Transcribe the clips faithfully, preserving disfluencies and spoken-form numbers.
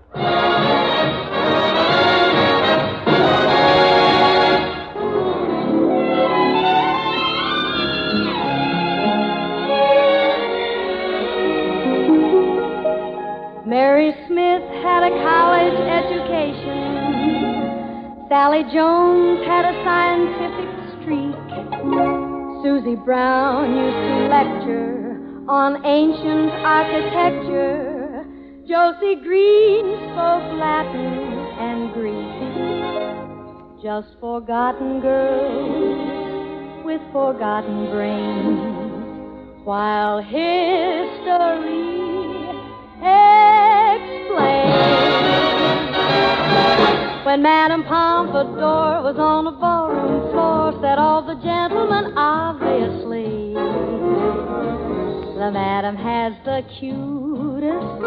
Mary Smith had a college education. Sally Jones had a scientific streak. Susie Brown used to lecture on ancient architecture. Josie Green spoke Latin and Greek. Just forgotten girls with forgotten brains, while history explains. When Madame Pompadour was on a ballroom floor, said all the gentlemen, obviously, the Madame has the cutest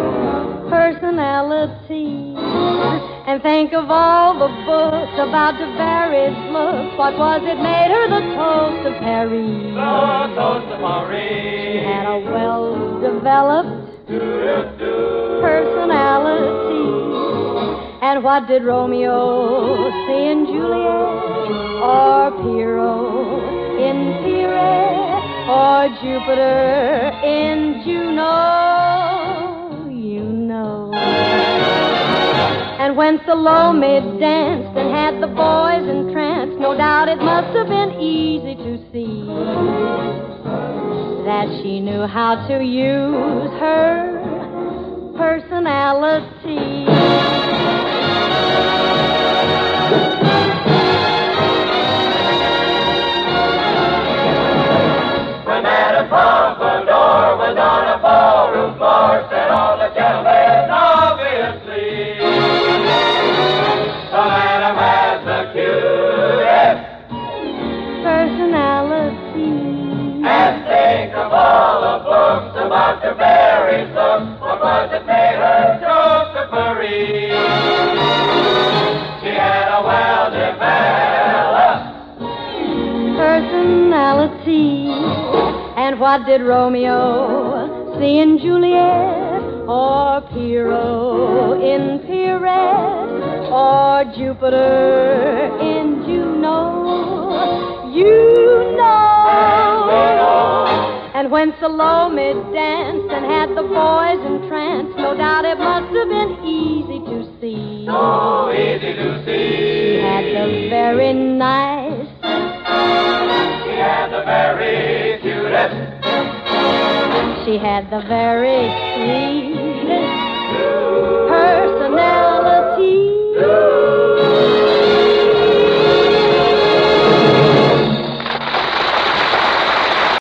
personality. And think of all the books about the various looks. What was it made her the toast of Paris? The toast of Paris. She had a well-developed personality. And what did Romeo see in Juliet, or Pierrot in Pierre, or Jupiter in Juno? You know. And when Salome danced and had the boys entranced, no doubt it must have been easy to see that she knew how to use her personality. When Madame Pompadour was on a ballroom floor, said all the gentlemen, obviously, the Madame has the cutest personality. And think of all the books about the very looks. What was it made her toast of Paris? She had a well-developed personality. And what did Romeo see in Juliet, or Pierrot in Pierrette, or Jupiter in Juno? You know. And when Salome danced and had the boys entranced, no doubt it must have been easy to see. So easy to see. She had the very nice. She had the very cutest. She had the very sweet.